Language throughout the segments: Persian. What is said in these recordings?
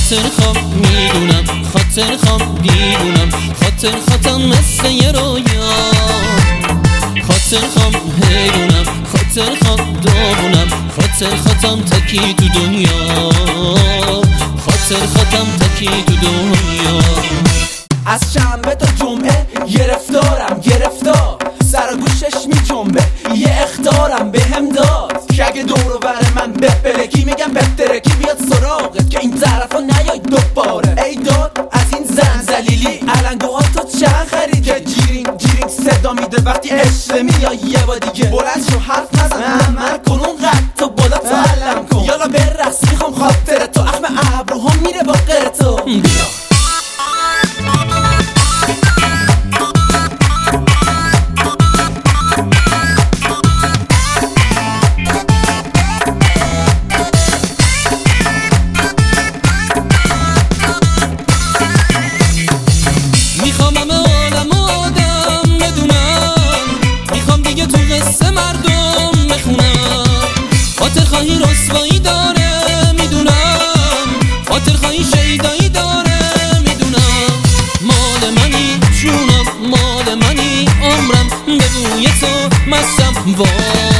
خاطر خوام میدونم، خاطر خوام دیوونم، خاطر خاطم مثل یه رویا. خاطر خوام حیرونم، خاطر خوام داغونم، خاطر خاطم تکی تو دنیا، خاطر خاطم تکی تو دنیا. از شنبه تا جمعه گرفتار سر گوشش می جنبه، یه اخطارم به هم داد که اگه دور و بر من بپلکی میگم بهترکی بیاد سراغت که این طرف ها نیای دوباره. ای داد از این زن زلیلی علنگوها تو چند خرید که جیرینگ صدا میده وقتی عشق میای یه با دیگه. بلند شو حرف نزن، عمل کن اون قد تو بالا تو علم کن، یالا برقص میخوام خاطر تو، اخم ابروها میره با غیر تو. بیا میخوام همه عالم آدم بدونم، میخوام دیگه تو قصه مردم بخونم. خاطر خواهی رسوایی داره میدونم، خاطر خواهی شیدایی داره میدونم. مال منی جونم، مال منی عمرم، به بوی تو مستم. وای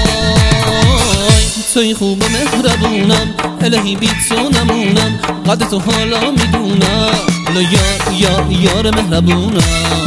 توی خوب و مهربونم، الهی بی تو نمونم، قدر تو حالا میدونم. حالا یار مهربونم،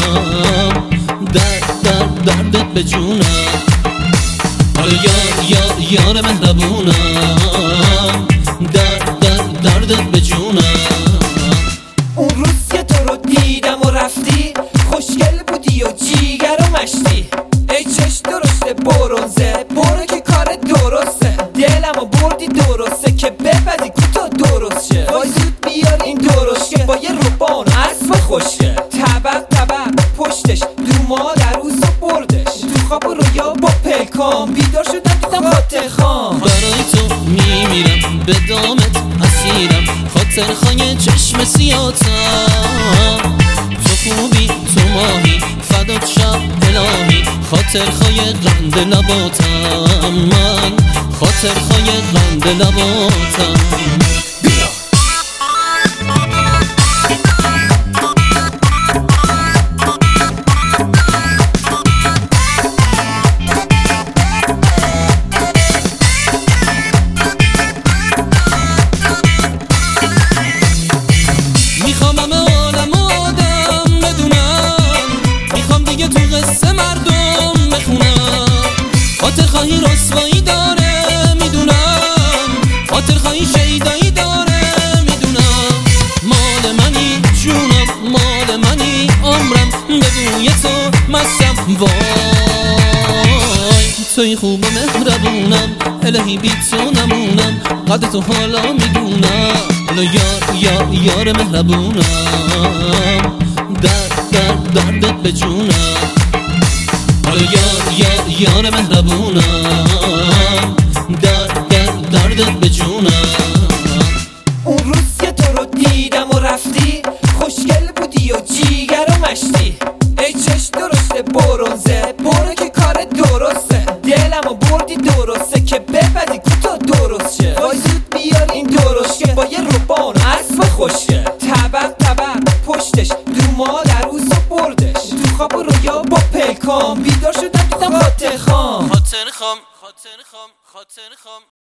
دردت به جونم. حالا یار مهربونم، دردت به جونم. اون روز که تو رو دیدم و رفتی، خوشگل بودی و جیگر و مشتی. ای چش درشته برونزه، برو که کار درسته، دلم و بردی درسته که بپدی کوتا درست شه. وای زود بیار این درشته با یه روبان اسب خوشگه، طبق پشتش دو مادر روز و بردش، تو خواب و رویا با پلکام بیدار شدم دیدم خاطر خام. برای تو میمیرم، به دامت اسیرم، خاطر خواهی چشم سیاتم. تو خوبی تو ماهی، فدات شم الهی، خاطر خواهی قند لباتم من، خاطر خواهی قند لباتم. میخوام همه عالم آدم بدونم، میخوام دیگه تو قصه مردم بخونم. خاطر خواهی رسوایی داره میدونم، خاطر خواهی شیدایی داره میدونم. مال منی جونم، مال منی عمرم، به بوی تو مستم. وای توی خوب و مهربونم، الهی بی تو نمونم، قدر تو حالا میدونم. حالا یار مهربونم، دردت به جونم. حالا یار مهربونم، دردت به جونم. اون روز که تو رو دیدم و رفتی، خوشگل بودی و جیگر و مشتی. ای چش درشته برونزه، برو که کار درسته، دلم و بردی درسته که بپدی کوتا درست شه. وای زود بیار این درشته با یه روبان اسب خوشگه، طبق پشتش دو مادر روز و بردش، تو خواب و رویا با پلکام بیدار شدم دیدم خاطر خام. خاطر خام